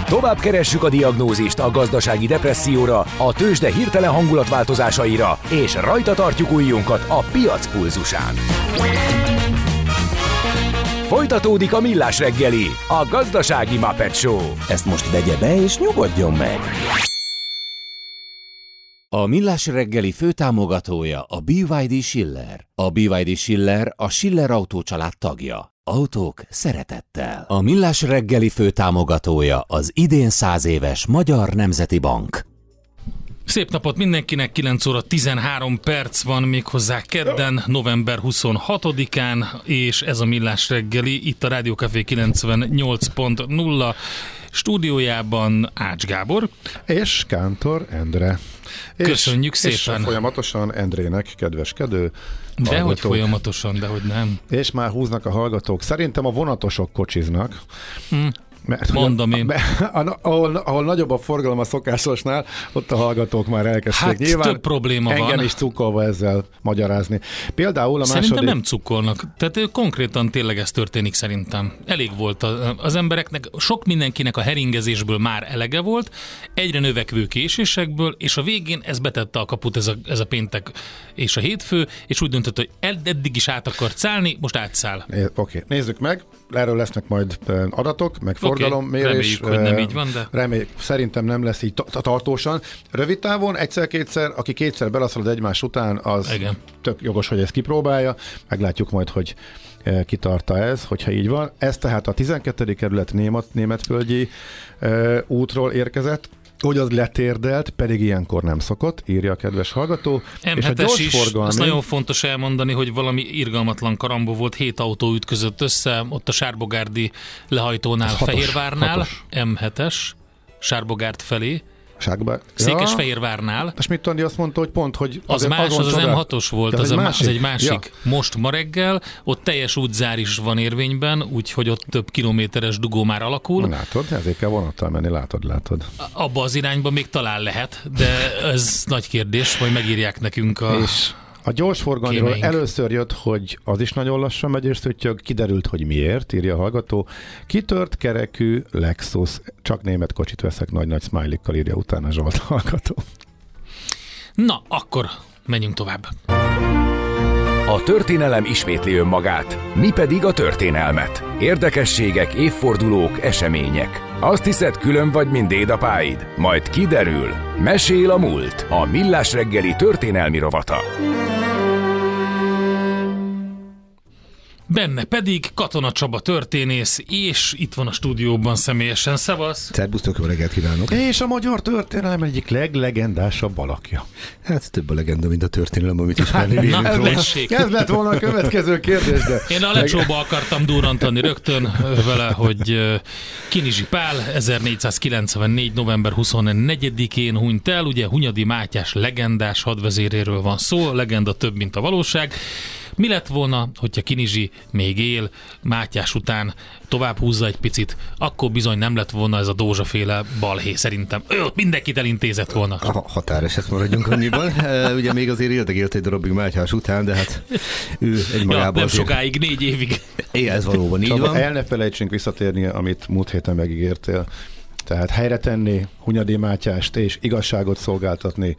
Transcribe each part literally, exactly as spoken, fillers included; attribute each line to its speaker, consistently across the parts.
Speaker 1: Tovább keressük a diagnózist a gazdasági depresszióra, a tőzsde hirtelen hangulatváltozásaira, és rajta tartjuk ujjunkat a piac pulzusán. Folytatódik a Millás reggeli, a gazdasági Muppet Show.
Speaker 2: Ezt most vegye be és nyugodjon meg! A Millás reggeli főtámogatója a bé vé dé Schiller. A bé vé dé Schiller a Schiller Autó család tagja. Autók szeretettel. A Millás reggeli főtámogatója az idén száz éves Magyar Nemzeti Bank.
Speaker 3: Szép napot mindenkinek, kilenc óra tizenhárom perc van, méghozzá kedden, november huszonhatodikán, és ez a Millás reggeli, itt a Rádió Café kilencvennyolc pont nulla stúdiójában Ács Gábor.
Speaker 4: És Kántor Endre.
Speaker 3: Köszönjük
Speaker 4: és,
Speaker 3: szépen.
Speaker 4: És folyamatosan Endrének kedveskedő.
Speaker 3: Dehogy folyamatosan, dehogy nem.
Speaker 4: És már húznak a hallgatók. Szerintem a vonatosok kocsiznak.
Speaker 3: Hmm. Mert, Mondom én.
Speaker 4: Mert, ahol, ahol nagyobb a forgalom a szokásosnál, ott a hallgatók már elkezdték.
Speaker 3: Hát
Speaker 4: nyilván
Speaker 3: több probléma
Speaker 4: engem
Speaker 3: van.
Speaker 4: is cukkolva ezzel magyarázni. Például a
Speaker 3: Szerintem
Speaker 4: második...
Speaker 3: nem cukkolnak. Tehát konkrétan tényleg ez történik szerintem. Elég volt a, az embereknek, sok mindenkinek a heringezésből már elege volt, egyre növekvő késésekből, és a végén ez betette a kaput ez a, ez a péntek és a hétfő, és úgy döntött, hogy eddig is át akart szállni, most átszáll.
Speaker 4: Oké, okay. Nézzük meg. Erről lesznek majd adatok, meg forgalommérés.
Speaker 3: Okay. Reméljük, hogy nem így van, de...
Speaker 4: Reméljük, szerintem nem lesz így tartósan. Rövid távon, egyszer-kétszer, aki kétszer belaszolod egymás után, az igen. Tök jogos, hogy ezt kipróbálja. Meglátjuk majd, hogy kitarta ez, hogyha így van. Ez tehát a tizenkettedik kerület német, németföldi e, útról érkezett, hogy az letérdelt, pedig ilyenkor nem szokott, írja a kedves hallgató.
Speaker 3: em hetes is, forgalmi... azt nagyon fontos elmondani, hogy valami irgalmatlan karambó volt, hét autó ütközött össze, ott a Sárbogárdi lehajtónál, hatos, Fehérvárnál, hatos. em hetes, Sárbogárd felé,
Speaker 4: Ságba...
Speaker 3: Székesfehérvárnál.
Speaker 4: És mit Andi azt mondta, hogy pont, hogy
Speaker 3: az, az más, az az em hatos volt, az, egy az egy másik. Ja. Most ma reggel, ott teljes útzár is van érvényben, úgyhogy ott több kilométeres dugó már alakul.
Speaker 4: Látod, ezért kell vonattal menni, látod, látod.
Speaker 3: Abba az irányba még talán lehet, de ez nagy kérdés, majd megírják nekünk a...
Speaker 4: És a gyorsforgalmiról először jött, hogy az is nagyon lassan megy, és szüttyög, kiderült, hogy miért, írja a hallgató. Kitört kerekű Lexus, csak német kocsit veszek, nagy-nagy smiley-kkal, írja utána Zsolt hallgató.
Speaker 3: Na, akkor menjünk tovább.
Speaker 1: A történelem ismétli önmagát, mi pedig a történelmet. Érdekességek, évfordulók, események. Azt hiszed, külön vagy, mint dédapáid? Majd kiderül. Mesél a múlt. A Millás reggeli történelmi rovata.
Speaker 3: Benne pedig Katona Csaba történész, és itt van a stúdióban személyesen. Szevasz!
Speaker 5: Szerbusztok, jó reggelt kívánok!
Speaker 4: És a magyar történelem egyik leglegendásabb alakja.
Speaker 5: Hát több a legenda, mint a történelem, amit ismerni vélünk
Speaker 3: Na,
Speaker 5: róla.
Speaker 4: Ez lett volna a következő kérdés, de...
Speaker 3: Én a lecsóba akartam durrantani rögtön vele, hogy Kinizsi Pál ezernégyszázkilencvennégy. november huszonnegyedikén hunyt el, ugye Hunyadi Mátyás legendás hadvezéréről van szó, a legenda több, mint a valóság. Mi lett volna, hogyha Kinizsi még él, Mátyás után tovább húzza egy picit, akkor bizony nem lett volna ez a Dózsaféle balhé szerintem. Ő ott mindenkit elintézett volna.
Speaker 5: A határeset maradjunk annyiban. Ugye még azért éldegélt egy darabig Mátyás után, de hát ő egymagában
Speaker 3: ja, nem
Speaker 5: azért...
Speaker 3: sokáig, négy évig.
Speaker 5: Igen, ez valóban így
Speaker 4: Csaba,
Speaker 5: van.
Speaker 4: El ne felejtsünk visszatérni, amit múlt héten megígértél. Tehát helyre tenni Hunyadi Mátyást és igazságot szolgáltatni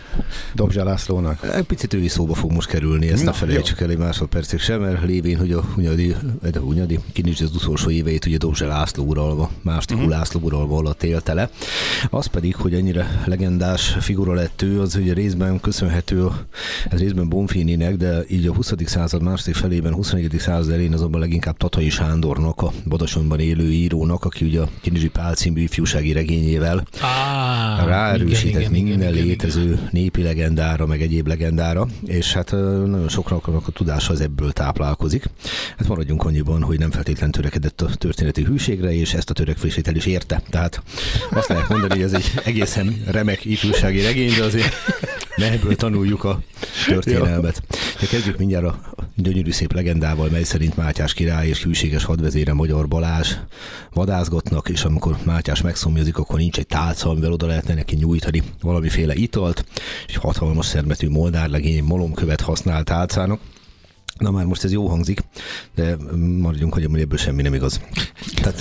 Speaker 4: Dobzsa Lászlónak.
Speaker 5: Egy picit ő is szóba fog most kerülni, ezt
Speaker 4: Na,
Speaker 5: ne felejtsük jó. el egy másodpercig sem, mert lévén, hogy a Hunyadi, a Hunyadi Kinizsi az utolsó éveit ugye Dobzsa László uralva, második uh-huh. László uralva alatt élte le. Az pedig, hogy ennyire legendás figura lett ő, az ugye részben köszönhető, ez részben Bonfininek, de így a huszadik század második felében, huszonegyedik század elején azonban leginkább Tatai Sándornak, a Badacsonyban élő írónak, aki ugye a Kinizsi Pál című ifjúsági regényével
Speaker 3: ah,
Speaker 5: ráerősített
Speaker 3: igen,
Speaker 5: minden
Speaker 3: igen, igen,
Speaker 5: létező
Speaker 3: igen.
Speaker 5: népi legendára, meg egyéb legendára, és hát nagyon soknak a tudása az ebből táplálkozik. Hát maradjunk annyiban, hogy nem feltétlen törekedett a történeti hűségre, és ezt a törekvését el is érte. Tehát azt lehet mondani, hogy ez egy egészen remek ifjúsági regény, de azért ne ebből tanuljuk a történelmet. De kezdjük mindjárt a gyönyörű szép legendával, mely szerint Mátyás király és hűséges hadvezére Magyar Balázs vadászgatnak, és amikor Mátyás megszomjazik, akkor nincs egy tálca, amivel oda lehetne neki nyújtani valamiféle italt, és hatalmas szermetű moldárlegény malomkövet használt tálcának. Na már most ez jó hangzik, de maradjunk, hogy ebből semmi nem igaz. Tehát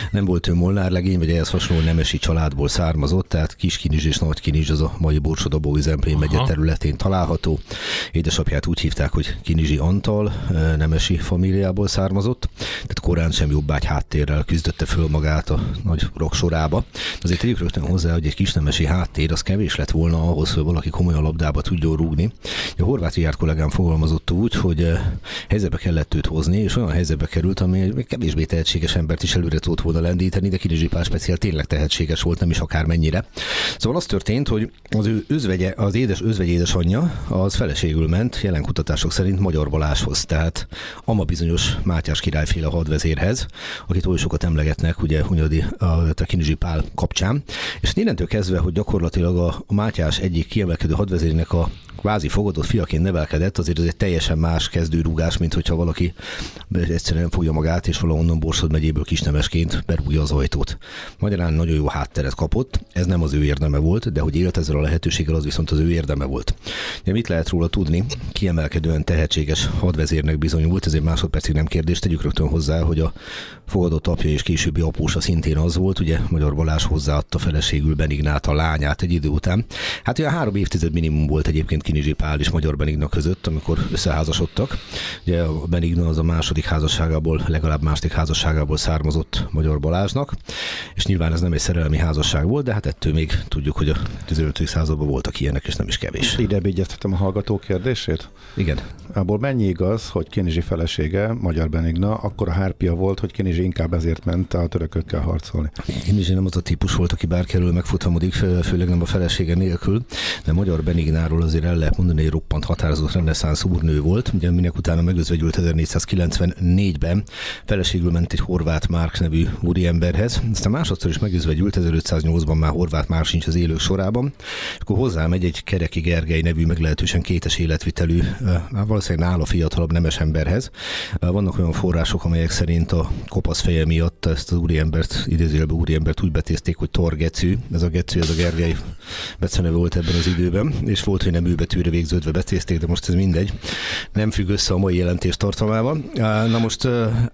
Speaker 5: Nem volt ő Molnár legény, vagy ehhez hasonló nemesi családból származott, tehát Kiskinizs és Nagykinizs az a mai Borsod-Abaúj-Zemplén megye területén található. Édesapját úgy hívták, hogy Kinizsi Antal, nemesi familiából származott, tehát korán sem jobbágy háttérrel küzdötte föl magát a nagy rock sorába. Azért tegyük rögtön hozzá, hogy egy kisnemesi háttér az kevés lett volna ahhoz, hogy valaki komolyan labdába tudjon rúgni. A Horváth Richárd kollégám fogalmazott úgy, hogy helyzetbe kellett őt hozni, és olyan helyzetbe került, ami még kevésbé tehetséges embert is előre tudott volna lendíteni, de Kinizsi Pál speciál tényleg tehetséges volt, nem is akármennyire. Szóval az történt, hogy az ő özvegye, az édes özvegy édesanyja, az feleségül ment, jelen kutatások szerint Magyar Balázshoz, tehát ama bizonyos Mátyás királyféle hadvezérhez, akit oly sokat emlegetnek, ugye Hunyadi, a, a Kinizsi Pál kapcsán. És innentől kezdve, hogy gyakorlatilag a, a Mátyás egyik kiemelkedő hadvezérének a kvázi fogadott fiaként nevelkedett, azért ez egy teljesen más kezdőrúgás, mint hogyha valaki egyszerűen fogja magát, és valahonnan Borsod megyéből kisnemesként berúgja az ajtót. Magyarán nagyon jó hátteret kapott, ez nem az ő érdeme volt, de hogy élt ezzel a lehetőséggel, az viszont az ő érdeme volt. De mit lehet róla tudni? Kiemelkedően tehetséges hadvezérnek bizonyult, ezért másodpercig nem kérdés, tegyük rögtön hozzá, hogy a fogadott apja és későbbi apósa szintén az volt, ugye Magyar Balázs hozzáadta feleségül Benignát, a lányát egy idő után. Hát olyan három évtized minimum volt egyébként Kinizsi Pál és Magyar Benigna között, amikor összeházasodtak. Ugye a Benigna az a második házasságából, legalább második házasságából származott Magyar Balázsnak, és nyilván ez nem egy szerelmi házasság volt, de hát ettől még tudjuk, hogy a tizenötödik században voltak ilyenek, és nem is kevés.
Speaker 4: Ide bégyeztetem a hallgató kérdését?
Speaker 5: Igen.
Speaker 4: Abból mennyi igaz, hogy Kinizsi felesége, Magyar Benigna, akkor a hárpia volt, hogy Kinizsi inkább ezért ment a törökökkel harcolni?
Speaker 5: Kinizsi nem az a típus volt, aki bárkerül megfutamodik, fő, főleg nem a felesége nélkül, de Magyar Benignáról azért el lehet mondani, hogy roppant határozott reneszánsz úrnő volt. Ugye minek utána megözvegyült ezernégyszázkilencvennégyben, feleségül ment egy Horváth Márk nevű úriemberhez, aztán másodszor is megözvegyült, ezerötszáznyolcban már Horváth Márk sincs az élők sorában, és akkor hozzámegy egy Kereki Gergely nevű, meglehetősen kétes életvitelű, valószínűleg nála fiatalabb nemes emberhez. Vannak olyan források, amelyek szerint a kopasz feje miatt ezt az úriembert, idézőjelbe úriembert úgy betézték, hogy Torgecű. Ez a Gecű, ez a Gergely beceneve volt ebben az időben, és volt, hogy nem ő betűre végződve betézték, de most ez mindegy. Nem függ össze a mai jelentés tartalmával. Na most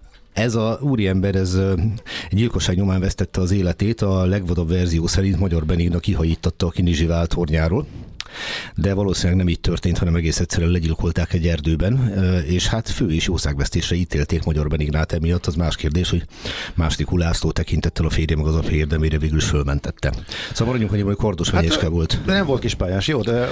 Speaker 5: ez a úriember, ez egy gyilkosság nyomán vesztette az életét, a legvadabb verzió szerint Magyar Benigna kihajítatta a Kinizsi váltornyáról. De valószínűleg nem így történt, hanem egész egyszerűen legyilkolták egy erdőben, és hát fő és jószágvesztésre ítélték Magyar Benignát emiatt. Az más kérdés, hogy második Ulászló tekintettel a férje meg az apja érdemére végül is fölmentette. Szóval maradjunk annyiban, hogy Kardos Menyecske hát, volt.
Speaker 4: De nem volt kispályás, jó, de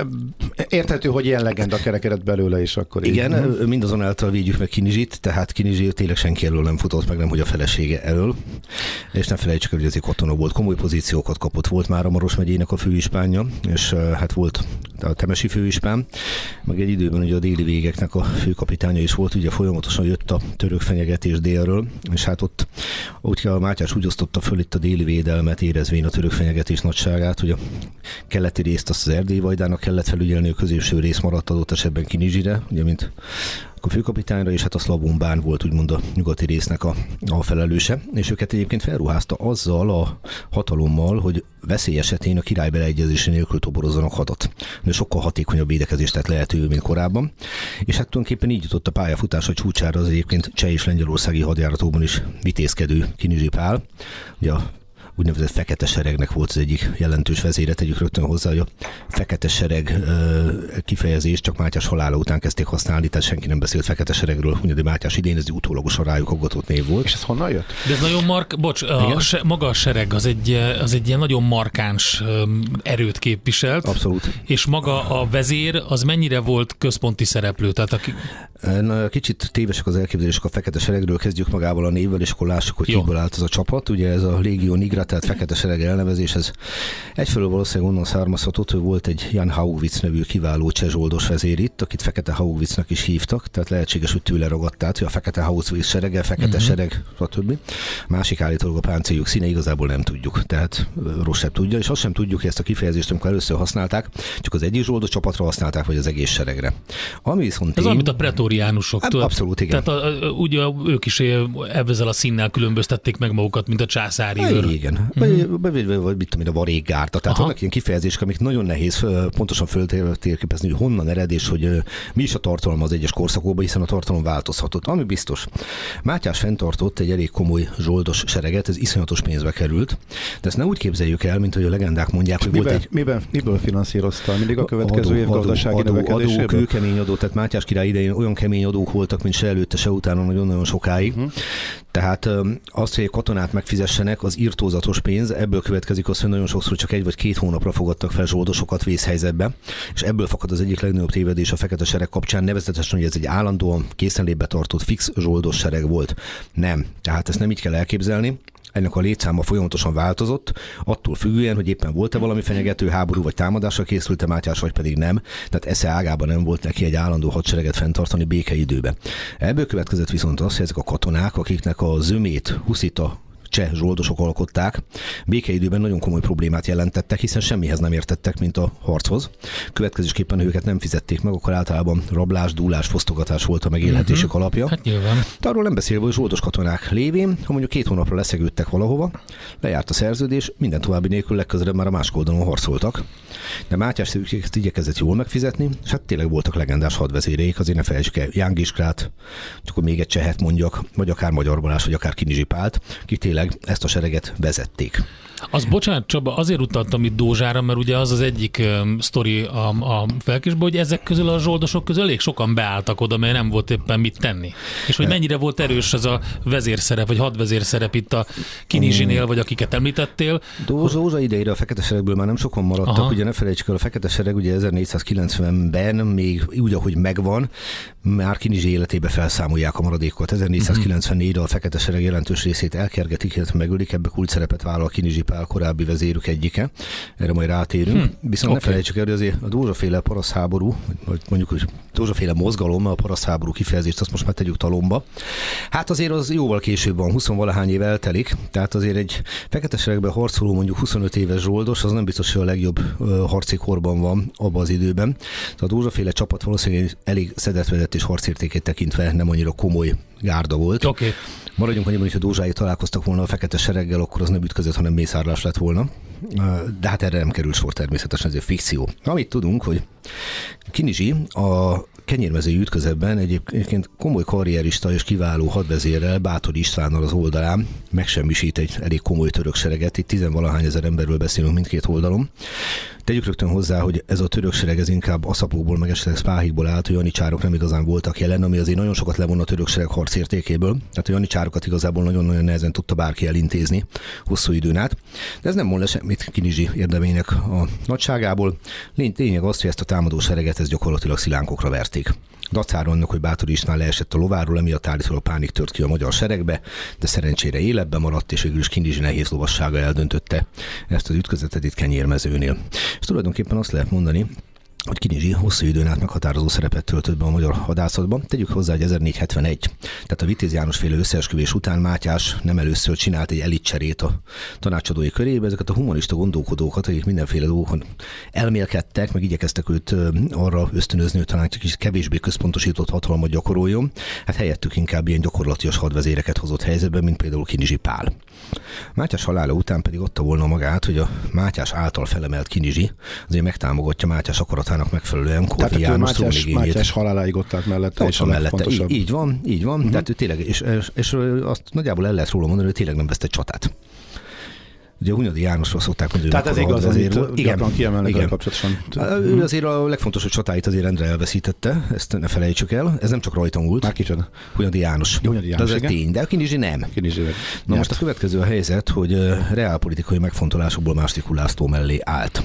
Speaker 4: érthető, hogy ilyen legenda kerekedett belőle is akkor.
Speaker 5: Igen, így. Mindazonáltal védjük meg Kinizsit, tehát Kinizsi tényleg senki elől nem futott meg, nem hogy a felesége elől. És ne felejtsük el, hogy ez egy katona volt, komoly pozíciókat kapott, volt már a Maros megyének a főispánja, és hát volt a temesi főispán, meg egy időben ugye a déli végeknek a főkapitánya is volt, ugye folyamatosan jött a török fenyegetés délről, és hát ott úgy a Mátyás úgy osztotta föl itt a déli védelmet, érezvén a török fenyegetés nagyságát, hogy a keleti részt azt az Erdélyi vajdának kellett felügyelni, a középső rész maradt adott esetben Kinizsire, ugye mint a főkapitányra, és hát a Szlavón bán volt úgymond a nyugati résznek a, a felelőse, és őket egyébként felruházta azzal a hatalommal, hogy veszély esetén a király beleegyezése nélkül toborozzanak hadat. De sokkal hatékonyabb védekezést tett lehető, mint korábban. És hát tulajdonképpen így jutott a pályafutása csúcsára az egyébként cseh és lengyelországi hadjáratokban is vitézkedő Kinizsi Pál. Ugye a úgynevezett fekete seregnek volt az egyik jelentős vezére, tegyük rögtön hozzá, hogy a fekete sereg kifejezést csak Mátyás halála után kezdték használni, tehát senki nem beszélt fekete seregről, Hunyadi Mátyás idén, ez utólagosan rájuk aggatott név volt.
Speaker 4: És ez honnan jött?
Speaker 3: De ez nagyon mark, bocs, a se, maga a sereg az egy, az egy ilyen nagyon markáns erőt képviselt.
Speaker 5: Abszolút.
Speaker 3: És maga a vezér az mennyire volt központi szereplő? Tehát aki...
Speaker 5: Na, kicsit tévesek az elképzelések a fekete seregről, kezdjük magával a névvel, és akkor lássuk, hogy kiből állt ez a csapat. Ugye ez a Légió Nigra, tehát fekete sereg elnevezés, ez egyfelől valószínűleg onnan származhatott, hogy volt egy Jan Haugwitz nevű kiváló cseh zsoldos vezér itt, akit Fekete Haugwitznak is hívtak, tehát lehetséges, hogy tőle ragadt át, hogy a Fekete Haugwitz serege, fekete uh-huh. sereg, stb. Másik állítólag a páncéljuk színe, igazából nem tudjuk, tehát Rossebb tudja, és azt sem tudjuk, hogy ezt a kifejezést, amikor először használták, csak az egyik zsoldos csapatra használták, vagy az egész seregre. Ami viszont
Speaker 3: ez olyan, mint a pretóriumi pretoriánusoktól.
Speaker 5: Abszolút, igen.
Speaker 3: Tehát a, a, ugye ők is ezzel a színnel különböztették meg magukat, mint a császári őr.
Speaker 5: Igen. Vagy, vagy, vagy mit tudom én, a varéggárda. Tehát Aha. vannak ilyen kifejezések, amik nagyon nehéz pontosan föltérképezni, hogy honnan ered, és hogy mi is a tartalom az egyes korszakokban, hiszen a tartalom változhatott. Ami biztos. Mátyás fenntartott egy elég komoly zsoldos sereget, ez iszonyatos pénzbe került, de ezt ne úgy képzeljük el, mint hogy a legendák mondják, hogy
Speaker 4: miben,
Speaker 5: volt egy...
Speaker 4: Miben, miből finanszírozta? Mindig a következő adó, év gazdasági
Speaker 5: adó,
Speaker 4: növekedéséből?
Speaker 5: Adó, kőkemény adó, tehát Mátyás király idején olyan kemény adók voltak, mint se előtte, se utána nagyon-nagyon sokáig. Uh-huh. Tehát azt, hogy egy katonát megfizessenek, az irtózatos pénz, ebből következik az, hogy nagyon sokszor csak egy vagy két hónapra fogadtak fel zsoldosokat vészhelyzetbe, és ebből fakad az egyik legnagyobb tévedés a fekete sereg kapcsán, nevezetesen, hogy ez egy állandóan készenlétbe tartott fix zsoldos sereg volt. Nem. Tehát ezt nem így kell elképzelni. Ennek a létszáma folyamatosan változott, attól függően, hogy éppen volt-e valami fenyegető háború vagy támadásra készült-e Mátyás, vagy pedig nem. Tehát esze ágában nem volt neki egy állandó hadsereget fenntartani békeidőben. Ebből következett viszont az, hogy ezek a katonák, akiknek a zömét huszita cseh zsoldosok alkották, békeidőben nagyon komoly problémát jelentettek, hiszen semmihez nem értettek, mint a harchoz. Következésképpen őket nem fizették meg, akkor általában rablás, dúlás, fosztogatás volt a megélhetésük uh-huh. alapja.
Speaker 3: Hát nyilván.
Speaker 5: De arról nem beszélve, hogy zsoldos katonák lévén, ha mondjuk két hónapra leszegődtek valahova, lejárt a szerződés, minden további nélkül legközelebb már a másik oldalon harcoltak. De Mátyás ezt igyekezett jól megfizetni, és hát tényleg voltak legendás hadvezéreik, azért ne felejtsük el Ján Giskrát, akkor még egy csehet mondjak, vagy akár Magyar Balázs, vagy akár Kinizsi Pált, ki tényleg ezt a sereget vezették.
Speaker 3: Az, bocsánat Csaba, azért utaltam itt Dózsára, mert ugye az az egyik um, sztori a, a felkésben, hogy ezek közül a zsoldosok közül elég sokan beálltak oda, mert nem volt éppen mit tenni. És hogy mennyire volt erős ez a vezérszerep, vagy hadvezérszerep itt a Kinizsinél, vagy akiket említettél.
Speaker 5: Dózsa idejére a fekete seregből már nem sokan maradtak, Aha. ugye ne felejtsük el, a fekete sereg ugye ezernégyszázkilencvenben még úgy, ahogy megvan, már Kinizsi életébe felszámolják a maradékot. ezernégyszázkilencvennégyre a fekete sereg jelentős részét elkergetik, illetve megölik, ebbe kulcs szerepet vállal Kinizsi Pál korábbi vezérük egyike. Erre majd rátérünk. Hm. Viszont okay. ne felejtsük el, hogy azért a Dózsaféle parasztháború, vagy mondjuk, hogy Dózsaféle mozgalom, a parasztháború kifejezést, azt most már tegyük talomba. Hát azért az jóval később van, húsz-valahány év eltelik, tehát azért egy fekete seregben harcoló mondjuk huszonöt éves zsoldos, az nem biztos, hogy a legjobb harci korban van abban az időben. Tehát a Dózsaféle csapat valószínűleg elég szedetvedett és harcértékét tekintve nem annyira komoly gárda volt.
Speaker 3: Okay.
Speaker 5: Maradjunk annyiban, hogy ha Dózsái találkoztak volna a fekete sereggel, akkor az nem ütközött, hanem mészárlás lett volna. De hát erre nem kerül sor természetesen, ez egy fikció. Amit tudunk, hogy Kinizsi a kenyérmezői ütközetben egyébként komoly karrierista és kiváló hadvezérrel, Báthori Istvánnal az oldalán megsemmisít egy elég komoly török sereget. Itt tizenvalahány ezer emberről beszélünk mindkét oldalon. Tegyük rögtön hozzá, hogy ez a török sereg ez inkább aszapokból, meg esetleg szpáhikból állt, hogy janicsárok nem igazán voltak jelen, ami azért nagyon sokat levon a török sereg harcértékéből. Tehát a janicsárokat igazából nagyon-nagyon nehezen tudta bárki elintézni hosszú időn át. De ez nem mond le semmit Kinizsi érdemének a nagyságából. Lényeg az, hogy ezt a támadó sereget ez gyakorlatilag szilánkokra verték. Dacára annak, hogy Báthori István leesett a lováról, emiatt állítólag pánik tört ki a magyar seregbe, de szerencsére életben maradt, és végül is Kinizsi nehéz lovassága eldöntötte ezt az ütközetet itt Kenyérmezőnél. És tulajdonképpen azt lehet mondani, hogy Kinizsi hosszú időn át meghatározó szerepet töltött be a magyar hadászatban. Tegyük hozzá, hogy ezernégyszázhetvenegy, tehát a Vitéz János féle összeesküvés után Mátyás nem először csinált egy elitcserét a tanácsadói körébe. Ezeket a humanista gondolkodókat, akik mindenféle dolgokon elmélkedtek, meg igyekeztek őt arra ösztönözni, hogy talán kicsit kevésbé központosított hatalmat gyakoroljon. Hát helyettük inkább ilyen gyakorlatias hadvezéreket hozott helyzetben, mint például Kinizsi Pál. Mátyás halála után pedig adta volna magát, hogy a Mátyás által felemelt Kinizsi azért megtámogatja Mátyás akaratának megfelelően Korvi János trónigényét.
Speaker 4: Mátyás haláláig ott állt mellette, és a
Speaker 5: mellette. Így, így van, így van. Uh-huh. Tehát ő tényleg, és, és, és azt nagyjából el lehet róla mondani, hogy tényleg nem vesztett csatát. Ugye a Hunyadi Jánosról szokták mondani.
Speaker 4: Tehát ez igaz, amit gyakran kiemelnek a kapcsolatosan.
Speaker 5: Ő azért a legfontosabb csatáit azért rendre elveszítette, ezt ne felejtsük el. Ez nem csak rajta múlt.
Speaker 4: Már kicsoda?
Speaker 5: Hunyadi János.
Speaker 4: Hunyadi János,
Speaker 5: de ez tény, de a Kinizsi nem.
Speaker 4: Kinizsi
Speaker 5: Na nyert. Most a következő a helyzet, hogy reálpolitikai megfontolásokból Mástrik Ulászló mellé állt.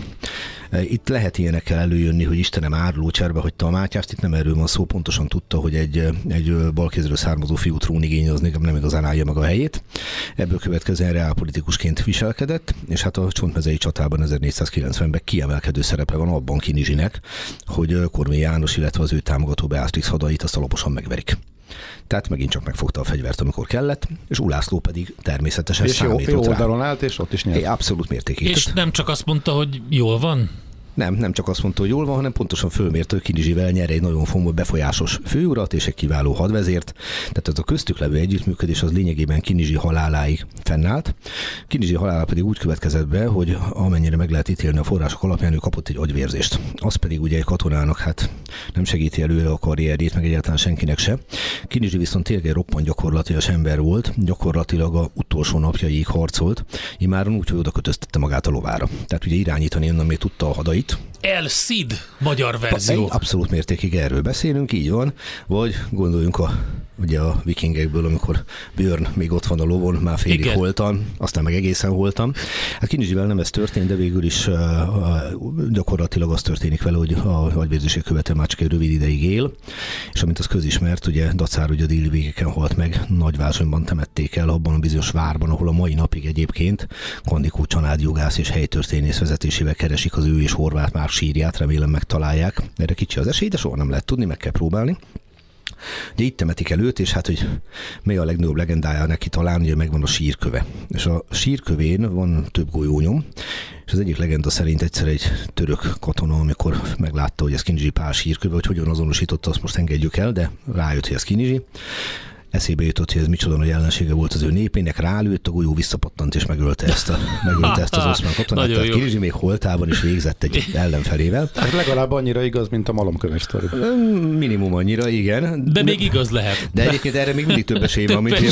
Speaker 5: Itt lehet ilyenekkel előjönni, hogy Istenem áruló cserbe hagyta a Mátyást, itt nem erről van szó, pontosan tudta, hogy egy, egy balkézről származó fiú trónigényezni nem igazán állja meg a helyét. Ebből következően reálpolitikusként viselkedett, és hát a Csontmezei csatában ezernégyszázkilencvenben kiemelkedő szerepe van abban Kinizsinek, hogy Korvin János, illetve az ő támogató Beatrix hadait azt alaposan megverik. Tehát megint csak megfogta a fegyvert, amikor kellett, és Ulászló pedig természetesen
Speaker 4: és
Speaker 5: számított
Speaker 4: jó, jó
Speaker 5: rá.
Speaker 4: oldalon állt, és ott is nyert.
Speaker 5: É, abszolút mértékét.
Speaker 3: És nem csak azt mondta, hogy jól van?
Speaker 5: Nem, nem csak azt mondta, hogy jól van, hanem pontosan fölmérte, hogy Kinizsivel nyer egy nagyon fontos befolyásos főurat és egy kiváló hadvezért. Tehát ez a köztük levő együttműködés az lényegében Kinizsi haláláig fennállt. Kinizsi halála pedig úgy következett be, hogy amennyire meg lehet ítélni a források alapján, ő kapott egy agyvérzést. Az pedig ugye egy katonának hát nem segíti előre a karrierjét, meg egyáltalán senkinek se. Kinizsi viszont tényleg egy roppant gyakorlatias ember volt, gyakorlatilag a utolsó napjaig harcolt, imáron úgy, hogy oda kötöztette magát a lovára. Tehát ugye irányítani onnan még tudta a hadait.
Speaker 3: El Cid magyar verzió.
Speaker 5: Abszolút mértékig erről beszélünk, így van. Vagy gondoljunk a, ugye a vikingekből, amikor Björn még ott van a lovon, már félig Igen. holtan, aztán meg egészen holtan. Hát Kinizsivel nem ez történt, de végül is uh, uh, gyakorlatilag az történik vele, hogy a agyvérzését követően már csak egy rövid ideig él, és amint az közismert, ugye dacára, hogy a déli végeken halt meg, Nagyvázsonyban temették el, abban a bizonyos várban, ahol a mai napig egyébként Kandikó családjogász és helytörténész vezetésével keresik az ő és Horváth Márk sírját, remélem megtalálják. Erre kicsi az esély, de soha nem lehet tudni, meg kell próbálni. Ugye itt temetik el őt, és hát, hogy mi a legnagyobb legendája neki talán, ugye megvan a sírköve. És a sírkövén van több golyónyom, és az egyik legenda szerint egyszer egy török katona, amikor meglátta, hogy ez Kinizsi Pál sírköve, hogy hogyan azonosította, azt most engedjük el, de rájött, hogy ez Kinizsi. Eszébe jutott, hogy ez micsoda nagy ellensége volt az ő népének, rálőtt, a golyó visszapattant és megölte ezt, a, megölte ezt az oszmán katonát. Tehát Kinizsi még holtában is végzett egy ellenfelével.
Speaker 4: Hát legalább annyira igaz, mint a malomköves sztori.
Speaker 5: Minimum annyira, igen.
Speaker 3: De még igaz lehet.
Speaker 5: De egyébként erre még mindig több esély van, mint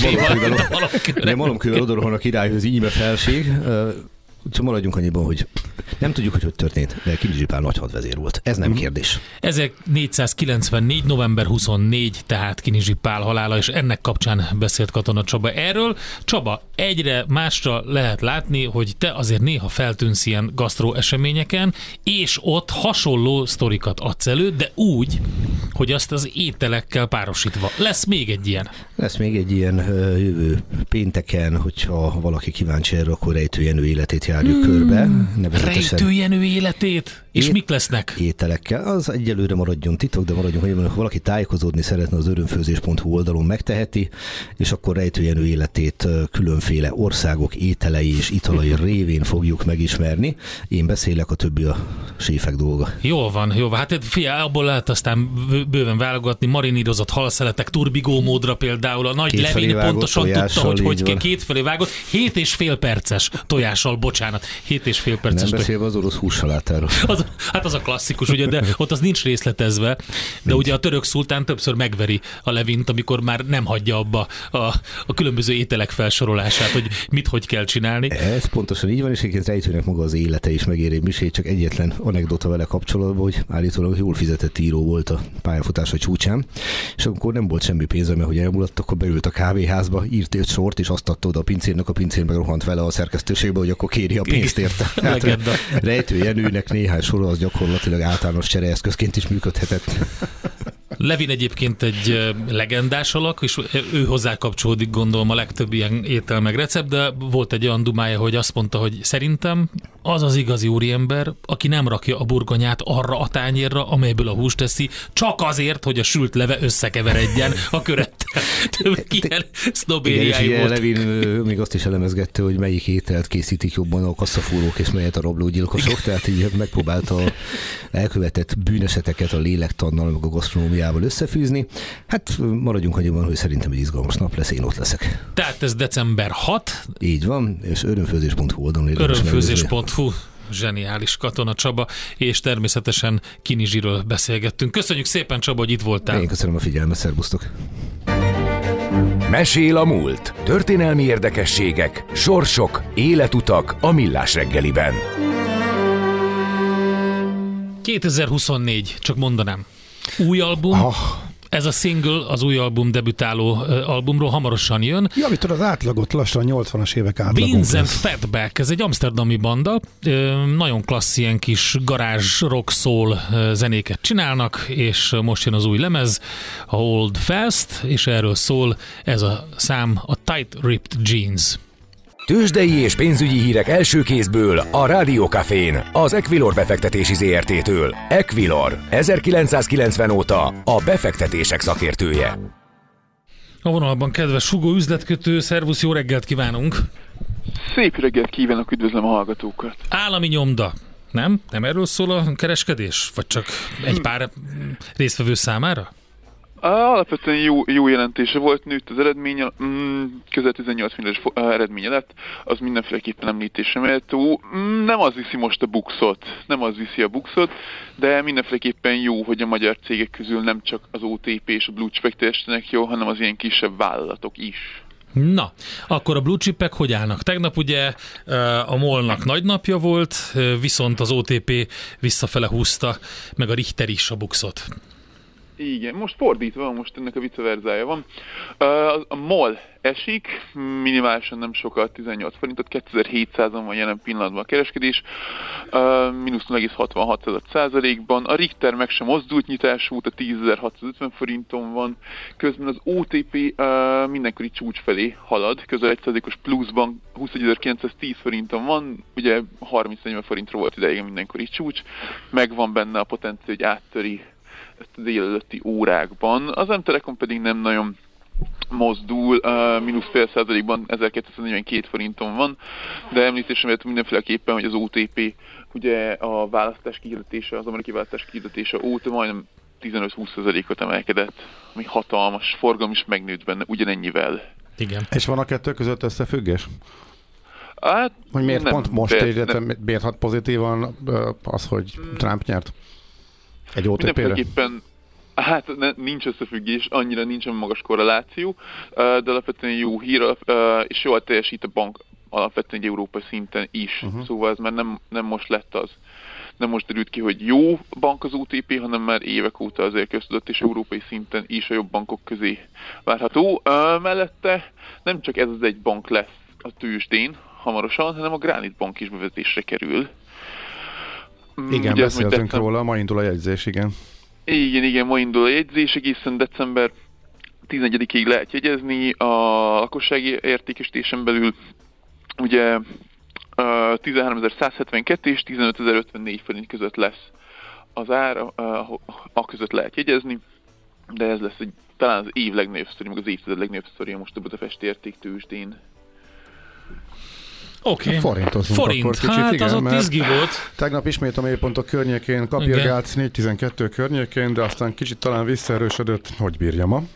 Speaker 5: hogy a malomkővel odorohan a királyhoz íme felség. Úgyhogy maradjunk annyiban, hogy nem tudjuk, hogy hogy történt, de Kinizsi Pál nagy hadvezér volt. Ez nem kérdés.
Speaker 3: ezernégyszázkilencvennégy. november huszonnégy, tehát Kinizsi Pál halála, és ennek kapcsán beszélt Katona Csaba erről. Csaba, egyre másra lehet látni, hogy te azért néha feltűnsz ilyen gasztró eseményeken, és ott hasonló sztorikat adsz elő, de úgy, hogy azt az ételekkel párosítva. Lesz még egy ilyen?
Speaker 5: Lesz még egy ilyen jövő pénteken, hogyha valaki kíváncsi erre, akkor Rejtő Jenő életét járjuk hmm, körbe.
Speaker 3: Rejtő Jenő életét? És
Speaker 5: Ét,
Speaker 3: mik lesznek?
Speaker 5: Ételekkel. Az egyelőre maradjon titok, de maradjon, hogy ha valaki tájékozódni szeretne, az örömfőzés pont hu oldalon megteheti, és akkor Rejtő Jenő életét különféle országok ételei és italai révén fogjuk megismerni. Én beszélek, a többi a séfek dolga.
Speaker 3: Jól van, jó van. Hát figyelj, abból lehet aztán bőven válogatni, marinírozott halszeletek, turbigó módra például. A nagy Levin pontosan tudta, hogy hogy kétfelé vágott. Hét és fél perces tojással, bocsánat. Hét és fél perces.
Speaker 5: Nem beszélve az orosz hússalátáról.
Speaker 3: Az, hát az a klasszikus, ugye, de ott az nincs részletezve, de nincs. Ugye a török szultán többször megveri a Levint, amikor már nem hagyja abba a, a különböző ételek felsorolását, hogy mit hogy kell csinálni.
Speaker 5: Ez pontosan így van, és egyébként Rejtőnek maga az élete is megér egy misét, csak egyetlen anekdota vele kapcsolatban, hogy állítólag jól fizetett író volt a pályafutása csúcsán, és amikor nem volt semmi pénze, mert hogy elmúlott, akkor beült a kávéházba, írt egy sort, és azt adta oda a pincérnek, a pincér meg rohant vele a szerkesztőségbe, hogy akkor kéri a pénzt érte. Hát, Rejtő Jenőnek néhány sora az gyakorlatilag általános csereeszközként is működhetett.
Speaker 3: Levin egyébként egy legendás alak, és ő hozzá kapcsolódik, gondolom, a legtöbb ilyen étel meg recept, de volt egy olyan dumája, hogy azt mondta, hogy szerintem az az igazi úriember, aki nem rakja a burgonyát arra a tányérra, amelyből a húst teszi, csak azért, hogy a sült leve összekeveredjen a körettel. Ilyen sznobériái volt.
Speaker 5: Levin még azt is elemezgette, hogy melyik ételt készítik jobban a kasszafúrók, és melyet a rablógyilkosok, tehát így megpróbálta elkövetett bűneseteket a lélektannal, meg a gasztronómiával összefűzni. Hát maradjunk annyiban, hogy szerintem egy izgalmas nap lesz, én ott leszek.
Speaker 3: Tehát ez december hatodika.
Speaker 5: Így van, és örömfőzés pont hu oldalon.
Speaker 3: örömfőzés pont hu. Zseniális Katona Csaba, és természetesen Kinizsiről beszélgettünk. Köszönjük szépen, Csaba, hogy itt voltál.
Speaker 5: Én köszönöm a figyelmet, szervusztok.
Speaker 1: Mesél a múlt. Történelmi érdekességek, sorsok, életutak a Millás reggeliben.
Speaker 3: kétezer-huszonnégy, csak mondanám. Új album. Oh. Ez a single az új album debütáló uh, albumról hamarosan jön.
Speaker 4: Javítod az átlagot, lassan nyolcvanas évek átlagunk.
Speaker 3: Vincent Fatback, ez egy amsterdami banda, uh, nagyon klassz ilyen kis garázs rock soul uh, zenéket csinálnak, és most jön az új lemez, a Hold Fast, és erről szól ez a szám, a Tight Ripped Jeans.
Speaker 1: Tőzsdei és pénzügyi hírek első kézből a Rádió Cafén, az Equilor befektetési zé er té-től. Equilor, ezerkilencszázkilencven óta a befektetések szakértője.
Speaker 3: A vonalban kedves Sugó üzletkötő, szervusz, jó reggelt kívánunk!
Speaker 6: Szép reggelt kívánok, üdvözlöm a hallgatókat!
Speaker 3: Állami nyomda. Nem? Nem erről szól a kereskedés? Vagy csak egy pár résztvevő számára?
Speaker 6: Alapvetően jó, jó jelentése volt, nőtt az eredménye, mm, közel tizennyolc milliós eredménye lett, az mindenféleképpen említésre méltó. Nem az viszi most a bukszot, nem az viszi a bukszot, de mindenféleképpen jó, hogy a magyar cégek közül nem csak az o té pé és a blue chipek teljesítenek jó, hanem az ilyen kisebb vállalatok is.
Speaker 3: Na, akkor a blue chipek hogy állnak? Tegnap ugye a MOL-nak nagy napja volt, viszont az o té pé visszafele húzta, meg a Richter is a bukszot.
Speaker 6: Igen, most fordítva, most ennek a vice versája van. A MOL esik, minimálisan nem sokat, tizennyolc forintot, kétezer-hétszázon van jelen pillanatban a kereskedés, mínusz nulla egész hatvanhat százalékban. A Richter meg sem mozdult, nyitás óta tízezer-hatszázötven forinton van, közben az o té pé mindenkori csúcs felé halad, közel egy százalékos pluszban huszonegyezer-kilencszáztíz forinton van, ugye harminc-negyven forintról volt ideig mindenkori csúcs, megvan benne a potenciál, hogy áttöri ezt a délelőtti órákban. Az M-Telekom pedig nem nagyon mozdul, uh, mínusz fél százalékban ezerkétszáznegyvenkét forinton van, de említésem mert mindenféleképpen, hogy az o té pé ugye a választás kihirdetése, az amerikai választás kihirdetése óta majdnem tizenöt-húsz százalékot emelkedett, ami hatalmas, forgalom is megnőtt benne ugyanennyivel.
Speaker 3: Igen.
Speaker 4: És van a kettő között összefüggés?
Speaker 6: Hát,
Speaker 4: hogy miért
Speaker 6: nem,
Speaker 4: pont most,
Speaker 6: illetve
Speaker 4: miért hat pozitívan az, hogy Trump nyert? Egy o té pére?
Speaker 6: Mindenféleképpen, hát ne, nincs összefüggés, annyira nincsen magas korreláció, de alapvetően jó hír, és jól teljesít a bank alapvetően egy európai szinten is. Uh-huh. Szóval ez már nem, nem most lett az. Nem most derült ki, hogy jó bank az o té pé, hanem már évek óta azért köztudott, és európai szinten is a jobb bankok közé várható. Mellette nem csak ez az egy bank lesz a tőzsdén hamarosan, hanem a Granite Bank is bevezetésre kerül.
Speaker 4: Igen, ugye beszéltünk ez, róla, ma indul a jegyzés, igen.
Speaker 6: Igen, igen, ma indul a jegyzés, egészen december tizenegyedikéig lehet jegyezni, a lakossági értékesítésen belül ugye tizenháromezer-százhetvenkettő és tizenötezer-ötvennégy forint között lesz az ár, a között lehet jegyezni, de ez lesz egy, talán az év legnagyobb sztori, meg az évtized legnagyobb sztori most a Budapesti értéktőzsdén.
Speaker 3: Oké. Okay.
Speaker 4: Forintozunk
Speaker 3: Forint.
Speaker 4: akkor kicsit,
Speaker 3: hát
Speaker 4: igen,
Speaker 3: az ott izgi volt.
Speaker 4: Tegnap ismét a mélypontok környékén kapirgált négy tizenkettő környékén, de aztán kicsit talán visszaerősödött. Hogy bírja ma?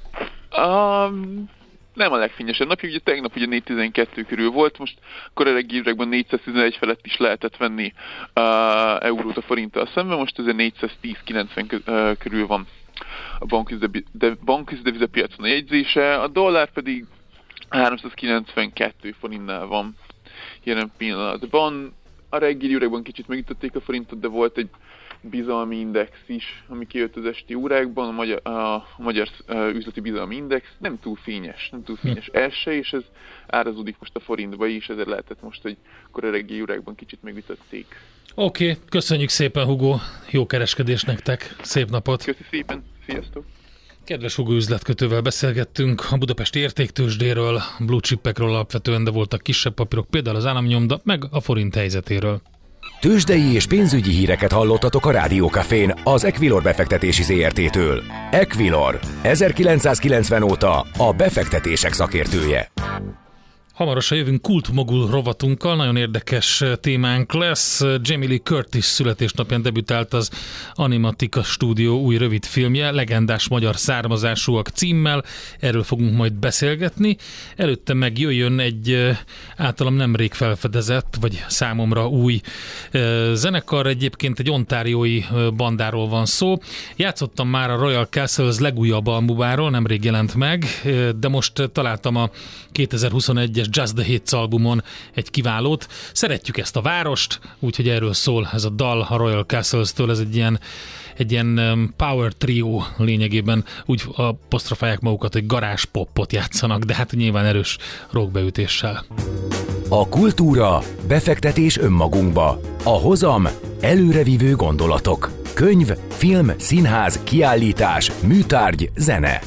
Speaker 6: Um, nem a legfényesebb napja, ugye tegnap ugye négy tizenkettő körül volt, most korábbi években négyszáztizenegy felett is lehetett venni uh, eurót a forinttal szemben, most azért négyszáztíz kilencven uh, körül van a bankközi piacon a jegyzése, a dollár pedig háromszázkilencvenkettő forintnál van jelen pillanatban. A reggeli órákban kicsit megütötték a forintot, de volt egy bizalmi index is, ami kijött az esti órákban, a magyar, a magyar üzleti bizalmi index nem túl fényes, nem túl fényes ez se, és ez árazódik most a forintba is, ezért lehetett most, hogy akkor a reggeli órákban kicsit megütötték.
Speaker 3: Oké, okay, köszönjük szépen, Hugo, jó kereskedés nektek, szép napot!
Speaker 6: Köszi szépen, sziasztok!
Speaker 3: Kedves Hugo üzletkötővel beszélgettünk a budapesti értéktőzsdéről, blue chipekről alapvetően, de voltak kisebb papírok, például az államnyomda, meg a forint helyzetéről.
Speaker 1: Tőzsdei és pénzügyi híreket hallottatok a Rádió Cafén az Equilor befektetési zé er té-től. Equilor, ezerkilencszázkilencven óta a befektetések szakértője.
Speaker 3: Hamarosan jövünk kultmogul rovatunkkal, nagyon érdekes témánk lesz. Jamie Lee Curtis születésnapján debütált az Animatika stúdió új rövidfilmje, legendás magyar származásúak címmel, erről fogunk majd beszélgetni. Előtte meg jöjjön egy általam nemrég felfedezett, vagy számomra új zenekar, egyébként egy ontáriói bandáról van szó. Játszottam már a Royal Castles legújabb albumáról, nemrég jelent meg, de most találtam a kétezer-huszonegyes Just the Hits albumon egy kiválót. Szeretjük ezt a várost, úgyhogy erről szól ez a dal a Royal Castles-től, ez egy ilyen, egy ilyen power trio lényegében, úgy apostrofálják magukat, hogy garázs popot játszanak, de hát nyilván erős rockbeütéssel.
Speaker 1: A kultúra, befektetés önmagunkba. A hozam, előrevívő gondolatok. Könyv, film, színház, kiállítás, műtárgy, zene.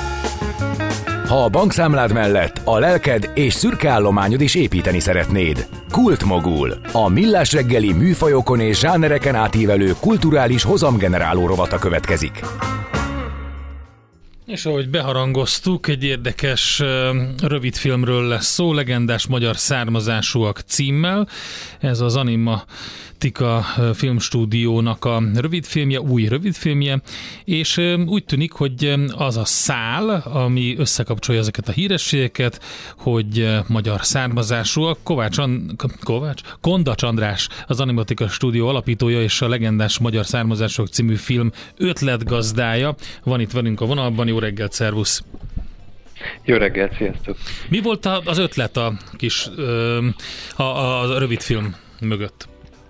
Speaker 1: Ha a bankszámlád mellett a lelked és szürke állományod is építeni szeretnéd. Kultmogul. A millás reggeli műfajokon és zsánereken átívelő kulturális hozamgeneráló rovata következik.
Speaker 3: És ahogy beharangoztuk, egy érdekes rövidfilmről lesz szó, legendás magyar származásúak címmel. Ez az Anima Animatika filmstúdiónak a rövidfilmje, új rövidfilmje, és úgy tűnik, hogy az a szál, ami összekapcsolja ezeket a hírességeket, hogy magyar származású, a Kovács, Kovács? Kondacs András, az Animatika stúdió alapítója és a legendás Magyar származások című film ötletgazdája. Van itt velünk a vonalban, jó reggelt, szervusz!
Speaker 7: Jó reggelt, sziasztok! Mi
Speaker 3: volt az ötlet a kis a, a rövidfilm mögött?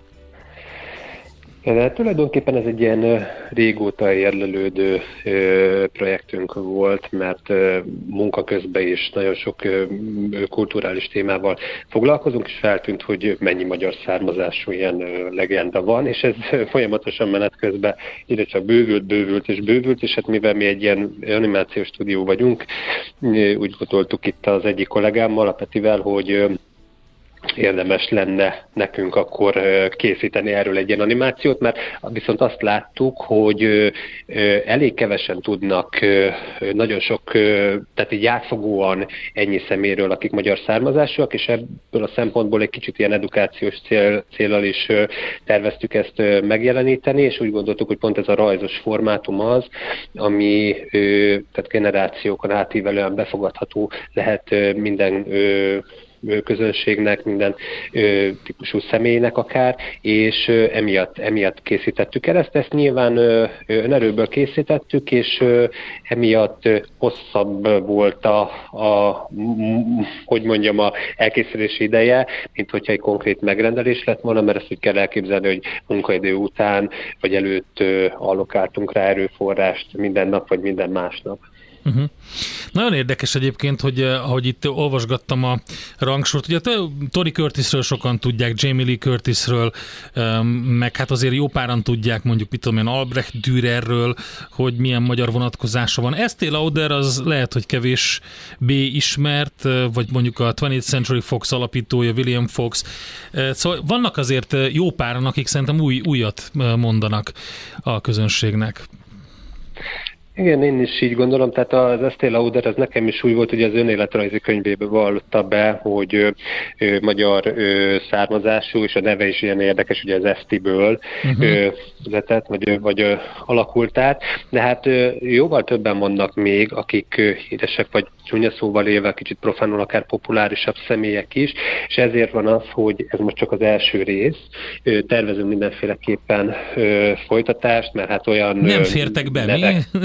Speaker 7: De tulajdonképpen ez egy ilyen régóta érlelődő projektünk volt, mert munka közben is nagyon sok kulturális témával foglalkozunk, és feltűnt, hogy mennyi magyar származású ilyen legenda van, és ez folyamatosan menet közben ide csak bővült, bővült és bővült, és hát mivel mi egy ilyen animációs stúdió vagyunk, úgy gondoltuk itt az egyik kollégámmal, a Petivel, hogy érdemes lenne nekünk akkor készíteni erről egy ilyen animációt, mert viszont azt láttuk, hogy elég kevesen tudnak nagyon sok, tehát így átfogóan ennyi szeméről, akik magyar származásúak, és ebből a szempontból egy kicsit ilyen edukációs cél, céllal is terveztük ezt megjeleníteni, és úgy gondoltuk, hogy pont ez a rajzos formátum az, ami tehát generációkon átívelően befogadható lehet minden közönségnek, minden ö, típusú személynek akár, és ö, emiatt, emiatt készítettük el ezt. Ezt nyilván ö, önerőből készítettük, és ö, emiatt ö, hosszabb volt a, a m- hogy mondjam, a elkészülési ideje, mint hogyha egy konkrét megrendelés lett volna, mert ezt úgy kell elképzelni, hogy munkaidő után, vagy előtt ö, allokáltunk rá erőforrást minden nap, vagy minden másnap.
Speaker 3: Uh-huh. Nagyon érdekes egyébként, hogy ahogy itt olvasgattam a rangsort, ugye Tony Curtisről sokan tudják, Jamie Lee Curtisről, meg hát azért jó páran tudják, mondjuk mit tudom én, Albrecht Dürerről, hogy milyen magyar vonatkozása van. Estée Lauder az lehet, hogy kevésbé ismert, vagy mondjuk a twentieth Century Fox alapítója, William Fox. Szóval vannak azért jó páran, akik szerintem új, újat mondanak a közönségnek.
Speaker 7: Igen, én is így gondolom, tehát az Estée Lauder, az nekem is úgy volt, hogy az önéletrajzi könyvébe vallotta be, hogy ő, ő magyar ő, származású, és a neve is ilyen érdekes, ugye az Esztiből uh-huh. született, vagy, vagy ő, alakult át, de hát ő, jóval többen vannak még, akik ő, édesek, vagy csúnya szóval élve, kicsit profánul, akár populárisabb személyek is, és ezért van az, hogy ez most csak az első rész. Ő, tervezünk mindenféleképpen ő, folytatást, mert hát olyan...
Speaker 3: Nem fértek be, nevek, mi?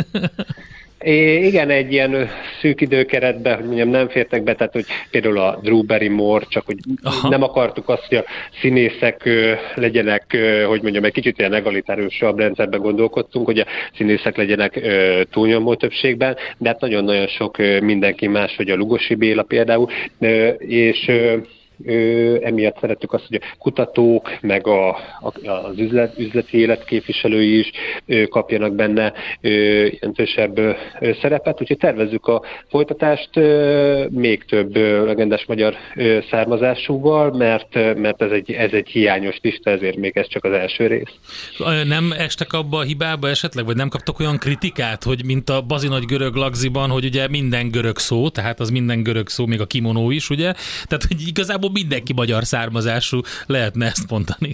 Speaker 7: É, igen, egy ilyen szűk időkeretben, hogy mondjam, nem fértek be, tehát hogy például a Drew Barrymore, csak hogy Aha. nem akartuk azt, hogy a színészek ö, legyenek, ö, hogy mondjam, egy kicsit ilyen egalitáriusabb rendszerben gondolkodtunk, hogy a színészek legyenek ö, túlnyomó többségben, de hát nagyon-nagyon sok ö, mindenki más, hogy a Lugosi Béla például, ö, és ö, Ö, emiatt szerettük azt, hogy a kutatók, meg a, a, az üzlet, üzleti élet képviselői is ö, kapjanak benne ö, jelentősebb ö, szerepet, úgyhogy tervezzük a folytatást ö, még több ö, legendás magyar ö, származásúval, mert, mert ez, egy, ez egy hiányos lista, ezért még ez csak az első rész.
Speaker 3: Nem estek abba a hibába esetleg, vagy nem kaptak olyan kritikát, hogy mint a bazinagy görög lagziban, hogy ugye minden görög szó, tehát az minden görög szó, még a kimonó is, ugye? Tehát, hogy igazából mindenki magyar származású, lehetne ezt mondani.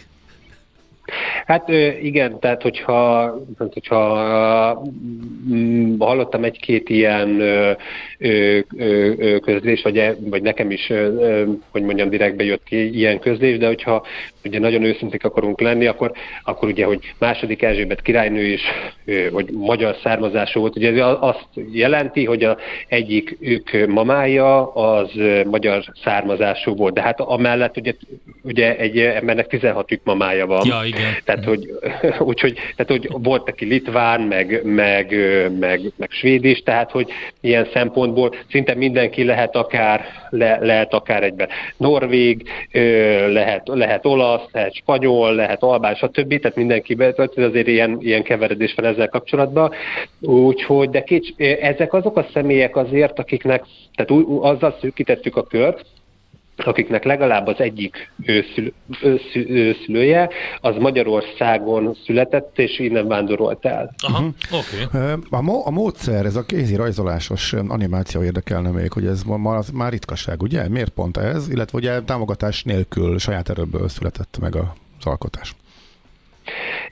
Speaker 7: Hát igen, tehát hogyha, hogyha hallottam egy-két ilyen közlés, vagy, vagy nekem is, hogy mondjam, direktbe jött ki ilyen közlés, de hogyha ugye nagyon őszinték akarunk lenni, akkor, akkor ugye, hogy második Erzsébet királynő is, hogy magyar származású volt, ugye ez azt jelenti, hogy az egyik ők mamája az magyar származású volt, de hát amellett ugye, ugye egy embernek tizenhat ők mamája van.
Speaker 3: Ja, igen.
Speaker 7: Tehát, hogy, úgyhogy, tehát, hogy volt neki litván, meg, meg, meg, meg svéd is, tehát, hogy ilyen szempontból szinte mindenki lehet akár, le, lehet akár egyben norvég, lehet, lehet olasz, lehet spanyol, lehet albán, stb. Tehát mindenki, azért ilyen, ilyen keveredés van ezzel kapcsolatban. Úgyhogy, de kics, ezek azok a személyek azért, akiknek, tehát azzal szűkítettük a kört, akiknek legalább az egyik őszül, őszül, őszülője, az Magyarországon született, és innen vándorolt el.
Speaker 3: Aha, oké. Okay.
Speaker 4: A, mo- a módszer, ez a kézi rajzolásos animáció érdekelne még, hogy ez ma, már ritkaság, ugye? Miért pont ez? Illetve ugye támogatás nélkül saját erőből született meg az alkotás.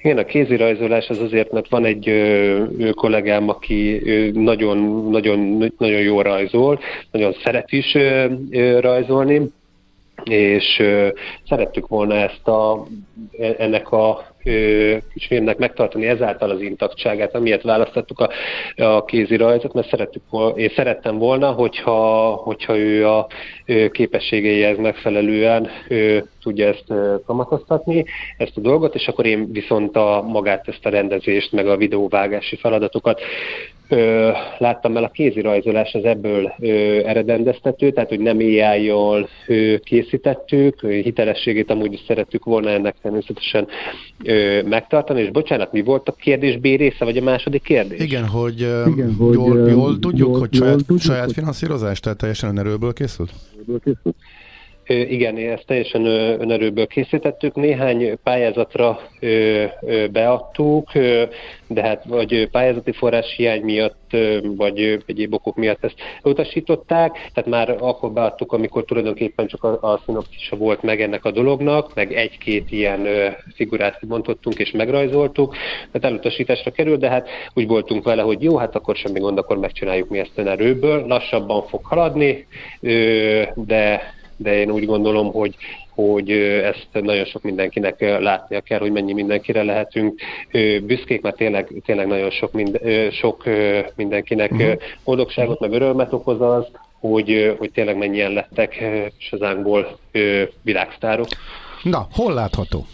Speaker 7: Igen, a kézirajzolás az azért, mert van egy ö, ö, kollégám, aki ö, nagyon, nagyon, nagyon jól rajzol, nagyon szeret is ö, ö, rajzolni, és ö, szerettük volna ezt a, ennek a kis filmnek megtartani ezáltal az intaktságát, amiért választottuk a, a kézirajzot, mert szerettük, én szerettem volna, hogyha, hogyha ő a képességeihez megfelelően ő tudja ezt kamatoztatni, ezt a dolgot, és akkor én viszont a magát, ezt a rendezést, meg a videóvágási feladatokat Ö, láttam el. A kézirajzolás az ebből ö, eredendeztető, tehát hogy nem á í-jal ö, készítettük, hitelességét amúgy is szerettük volna ennek természetesen ö, megtartani, és bocsánat, mi volt a kérdés B része, vagy a második kérdés?
Speaker 4: Igen, hogy, Igen, hogy jól, jól tudjuk, jól, hogy saját, jól saját tudjuk, finanszírozás, tehát teljesen önerőből készült? készült?
Speaker 7: Igen, ezt teljesen önerőből készítettük. Néhány pályázatra ö, ö, beadtuk, ö, de hát vagy pályázati forrás hiány miatt, ö, vagy egyéb okok miatt ezt utasították. Tehát már akkor beadtuk, amikor tulajdonképpen csak a, a szinopszisa volt meg ennek a dolognak, meg egy-két ilyen ö, figurát kibontottunk és megrajzoltuk. Tehát elutasításra került, de hát úgy voltunk vele, hogy jó, hát akkor semmi gond, akkor megcsináljuk mi ezt önerőből. Lassabban fog haladni, ö, de de én úgy gondolom, hogy, hogy ezt nagyon sok mindenkinek látnia kell, hogy mennyi mindenkire lehetünk büszkék, mert tényleg, tényleg nagyon sok, mind, sok mindenkinek uh-huh. boldogságot, meg örömet okoz az, hogy, hogy tényleg mennyien lettek Sazánkból világsztárok.
Speaker 4: Na, hol látható?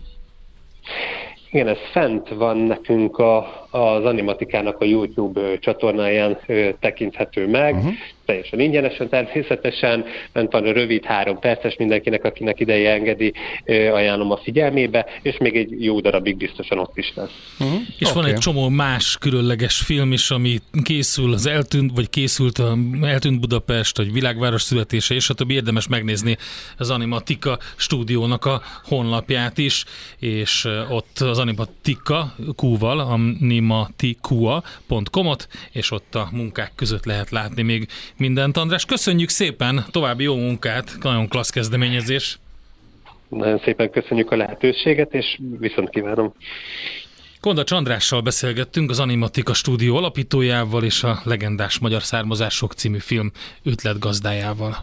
Speaker 7: Igen, ez fent van nekünk a, az Animatikának a YouTube csatornáján ö, tekinthető meg, uh-huh. teljesen ingyenesen, természetesen, fent van a rövid három perces, mindenkinek, akinek ideje engedi, ö, ajánlom a figyelmébe, és még egy jó darabig biztosan ott is lesz.
Speaker 3: Uh-huh. És okay. Van egy csomó más különleges film is, ami készül, az eltűnt, vagy készült a Eltűnt Budapest, vagy Világváros születése, és a többi érdemes megnézni az Animatika stúdiónak a honlapját is, és ott az Animatika Q-val, animatikua pont com-ot, és ott a munkák között lehet látni még mindent. András, köszönjük szépen, további jó munkát, nagyon klassz kezdeményezés.
Speaker 7: Nagyon szépen köszönjük a lehetőséget, és viszont kívánom.
Speaker 3: Kondacs Andrással beszélgettünk, az Animatika stúdió alapítójával és a Legendás Magyar Származások című film ötletgazdájával.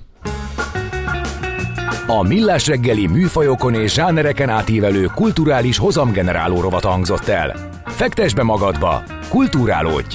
Speaker 1: A Millás reggeli műfajokon és zsánereken átívelő kulturális hozamgeneráló rovat hangzott el. Fektesd be magadba, kulturálódj!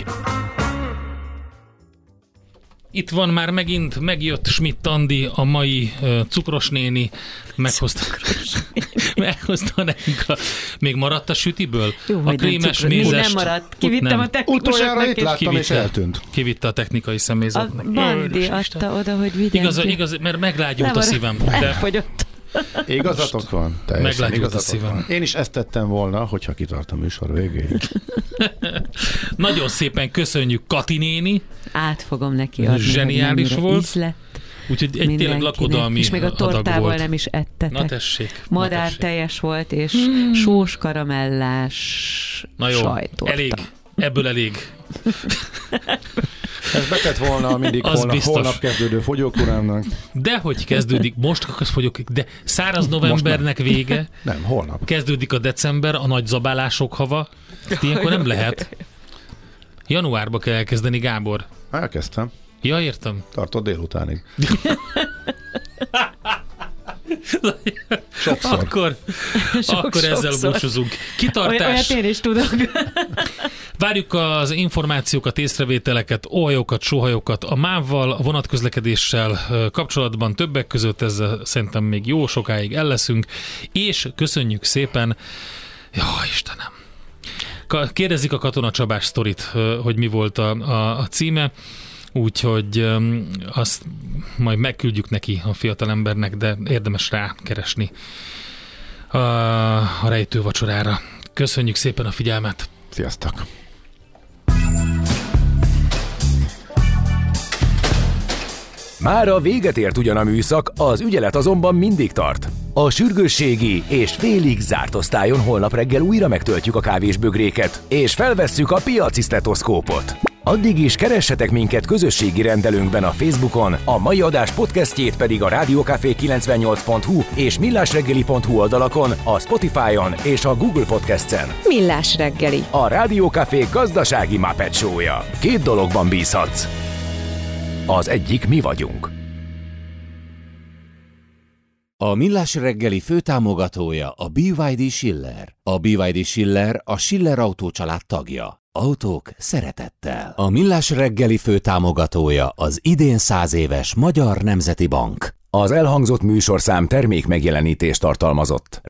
Speaker 3: Itt van már megint, megjött Schmidt Andi, a mai uh, cukros néni, meghozta, meghozta nekünk a... Még maradt a sütiből?
Speaker 8: Jó,
Speaker 3: a krémes mézest.
Speaker 8: Nem maradt, kivittem a
Speaker 4: technikusoknak. Itt láttam,
Speaker 3: kivitte,
Speaker 4: és eltűnt.
Speaker 3: Kivitte a technikai személyzetnek.
Speaker 8: A Bandi adta oda, hogy vigyen.
Speaker 3: Igaz, igaz, mert meglágyult a szívem.
Speaker 8: Elfogyott.
Speaker 4: Igazatok van.
Speaker 3: Meglágyult a szívem.
Speaker 4: Van. Én is ezt tettem volna, hogyha kitart a műsor végéig.
Speaker 3: Nagyon szépen köszönjük Kati néni.
Speaker 8: Át fogom neki adni,
Speaker 3: zseniális volt. Úgyhogy egy tényleg lakodalmi
Speaker 8: és még a tortával nem is ettetek.
Speaker 3: Na tessék.
Speaker 8: Madár teljes volt, és hmm. sós karamellás
Speaker 3: na jó,
Speaker 8: sajtorta.
Speaker 3: Elég. Ebből elég.
Speaker 4: Ez betett volna mindig holnap, holnap kezdődő fogyókúrámnak.
Speaker 3: De hogy kezdődik? Most az fogyok, de száraz novembernek vége.
Speaker 4: Nem, holnap.
Speaker 3: Kezdődik a december, a nagy zabálások hava. Ilyenkor nem lehet. Januárba kell elkezdeni, Gábor.
Speaker 4: Elkezdtem.
Speaker 3: Ja, értem.
Speaker 4: Tartott délutánig. Sokszor.
Speaker 3: Akkor, Sok, akkor ezzel sokszor. Búcsúzunk. Kitartás.
Speaker 8: Olyat én is tudok.
Speaker 3: Várjuk az információkat, észrevételeket, óhajokat, sóhajokat a mávval, a vonatközlekedéssel kapcsolatban többek között, ezzel szerintem még jó sokáig el leszünk, és köszönjük szépen. Jaj, Istenem. Kérdezik a Katona Csabás sztorit, hogy mi volt a, a, a címe. Úgyhogy um, azt majd megküldjük neki, a fiatalembernek, de érdemes rá keresni a, a rejtő vacsorára. Köszönjük szépen a figyelmet!
Speaker 4: Sziasztok!
Speaker 1: Mára véget ért ugyan a műszak, az ügyelet azonban mindig tart. A sürgősségi és félig zárt osztályon holnap reggel újra megtöltjük a kávésbögréket, és felvesszük a piaci sztetoszkópot. Addig is keressetek minket közösségi rendelőnkben a Facebookon, a mai adás podcastjét pedig a rádiókafé kilencvennyolc pont hu és millásreggeli pont hu oldalakon, a Spotify-on és a Google Podcast-en.
Speaker 9: Millás reggeli.
Speaker 1: A Rádiókafé gazdasági Muppet show-ja. Két dologban bízhatsz. Az egyik mi vagyunk.
Speaker 2: A Millás reggeli főtámogatója a bé vé dé Schiller. A bé vé dé Schiller a Schiller Autó család tagja. Autók szeretettel. A Millás reggeli főtámogatója az idén száz éves Magyar Nemzeti Bank.
Speaker 1: Az elhangzott műsorszám termék megjelenítést tartalmazott.